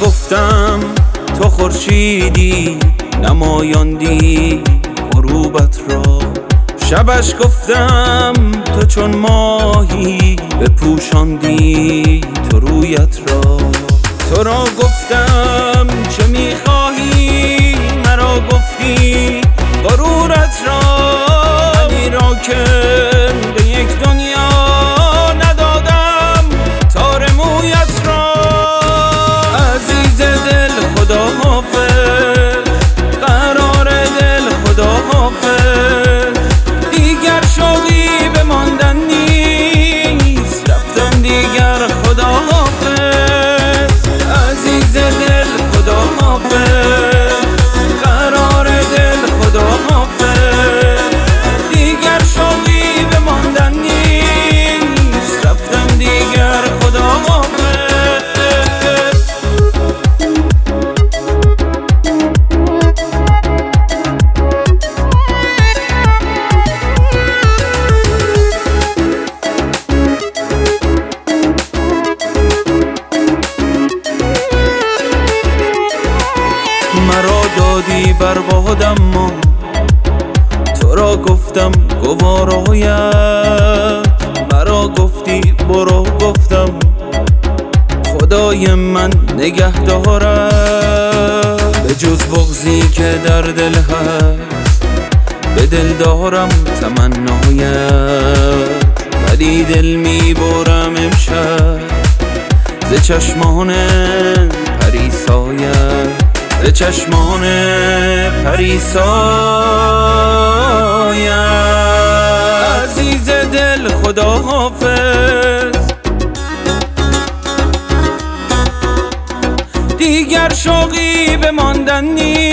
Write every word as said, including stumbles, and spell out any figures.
گفتم تو خورشیدی نمایاندی غروبت را، شبش گفتم تو چون ماهی بپوشاندی تو رویت را. تو را گفتم چه میخواهی، مرا گفتی غرورت را. علی را که به یک دنیا ندادم تار مویت را. عزیز دل خدا حافظ، قرار دل خدا حافظ، دیگر شوقی بماندن نیست، رفتم دیگر خدا حافظ. عزیز دل خدا حافظ، قرار دل خدا حافظ، دیگر شوقی بماندن نیست، رفتم دیگر خدا حافظ. مرا دادی بر بادم ما، تو را گفتم گوارایت، مرا گفتی برو گفتم خدای من نگه دارد. به جز بغضی که در دل هست به دل دارم تمنایت، ولی دل میبرم امشب ز چشمان پریسایت، ز چشمان پریسایت. عزیز دل خدا حافظ، دیگر شوقی بماندن نیست،